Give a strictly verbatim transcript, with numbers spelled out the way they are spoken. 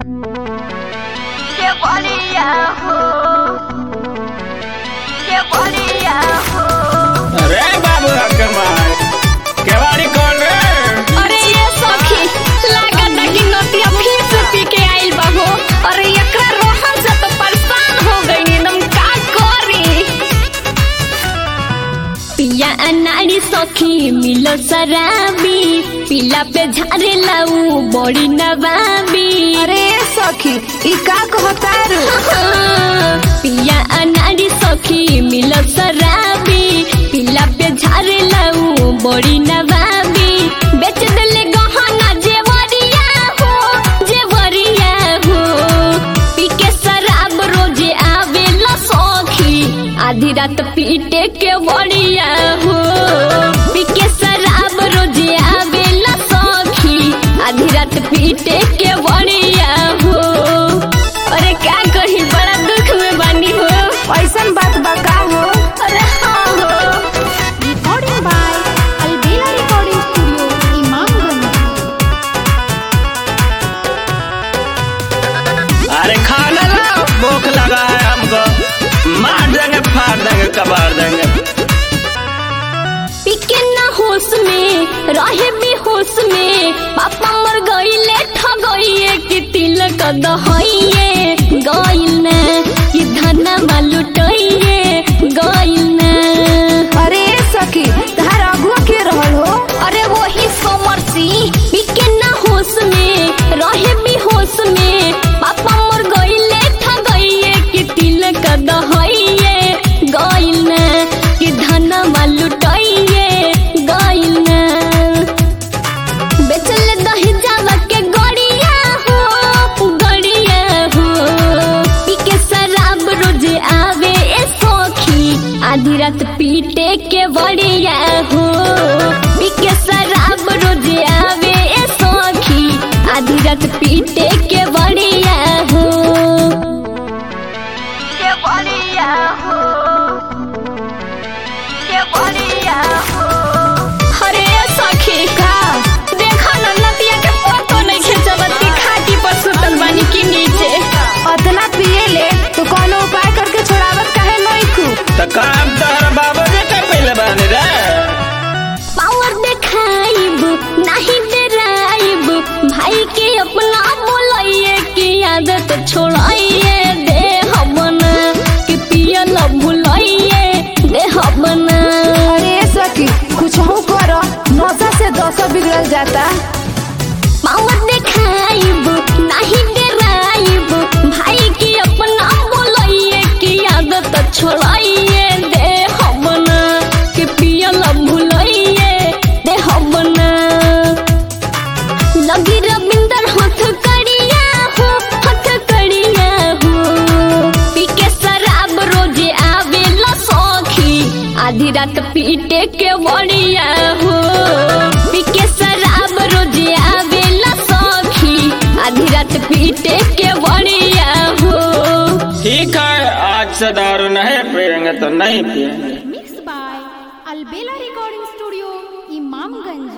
के बलिया हो, के बलिया हो। अरे बाबू कमाल केवाड़ी कौन रे? अरे ये सखी लागता कि नतिया फिर से पी के आइल बा हो। अरे एकरा रोहन से तो परेशान हो गई एकदम का करी। पिया अनाड़ी सखी मिलो शराबी, पिला पे झारे लाऊ बड़ी नवाबी। अरे सखी ई का कहतारू? पिया अनाड़ी सखी मिलो शराबी, पिला पे झारे लाऊ बड़ी नवाबी। बेच देले गहना जेवरिया हो, जेवरिया हो। पी के शराब रोजे आवेला सखी, आधी रात पीटे के बड़िया हो। पी के शराब रोजे आवेला सखी, आधी रात पीटे के बड़िया हो। अरे क्या कही बड़ा दुख में बानी हो। ऐसन बात बा का हो? अरे हाँ हो। Recording by Albela Recording Studio, Imamganj. अरे खाना लाओ, भूख लगा है हमको। मार देंगे, फाड़ देंगे, कबाड़ देंगे। पिके ना होश में रहे भी होश में, पापा मर गईले ठगइए कि तिलक दहइए गइल ना, कि धना लुटइए गइल ना। अरे सखी तहार अगुआ के रहल हो? अरे वही समरसी पिके ना होश में रहे भी होश में, पापा मर गईले ठगइए कि तिलक दहइए गइल ना, कि धना लुटइए गइल ना। बेचले दही जावा के गड़िया हो, गड़िया हो। पी के शराब रोजे आवे ए सखी, आधी रात पीटे के बड़िया हो। पी के शराब रोजे आवे ए सखी, आधी रात पीटे के बड़िया हो। के बलिया हो, के बलिया हो। अरे सखी का देखा न नदिया के फोटो नहीं खींचबत की खाटी पर सुतल बानी की नीचे। अतना पिए ले तो कोनो उपाय करके छोड़ावत काहे नइखू? तो काम तोहरा बाबू जी के पहले बने रे। पावर देखाइब नहीं डराइब, भाई के अपना बोलाइए कि आदत छोड़ाइए दे हमना, कि पियल भुलाइए दे हमना। अरे सखी कुछ हो करो, नशा से दशा बिगड़ल जाता। पावर देखाइब नहीं डराइब, भाई के अपना बोलाइए कि आदत छोड़ाइए दे हमना, कि पियल भुलाइए दे हमना। लगी रविंदर हाथ कड़िया हो, हाथ कड़िया हो। पी के शराब रोजे आवेला सखी, आधी रात पीटे के बड़िया हो। पी के शराब रोजे आवेला सखी, आधी रात पीटे के बड़िया हो। ठीक है, आज से दारू नहीं पियेंगे तो नहीं पियेंगे। Mixed by Albela Recording Studio, Imamganj.